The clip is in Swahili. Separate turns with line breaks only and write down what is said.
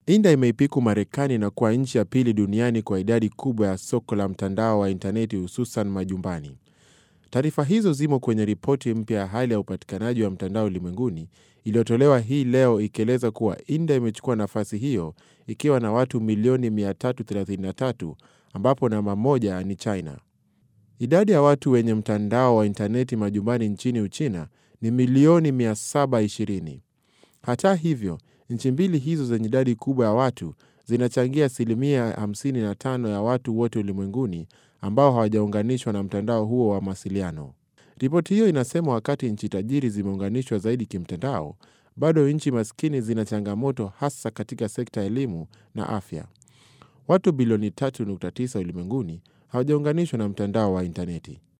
India imeipiku Marekani na kuwa nchi ya pili duniani kwa idadi kubwa ya soko la mtandao wa interneti, hususan majumbani. Taarifa hizo zimo kwenye ripoti mpya ya hali ya upatikanaji wa mtandao ulimwenguni iliyotolewa hii leo, ikieleza kuwa India imechukua nafasi hiyo ikiwa na watu milioni 333, ambapo namba moja ni China. Idadi ya watu wenye mtandao wa interneti majumbani nchini Uchina ni milioni 720. Hata hivyo, nchi mbili hizo zenye idadi kubwa ya watu zinachangia 55% ya watu wote ulimwenguni ambao hawajaunganishwa na mtandao huo wa mawasiliano. Ripoti hiyo inasema wakati nchi tajiri zimeunganishwa zaidi kimtandao, bado nchi maskini zina changamoto, hasa katika sekta ya elimu na afya. Watu bilioni 3.9 ulimwenguni hawajaunganishwa na mtandao wa interneti.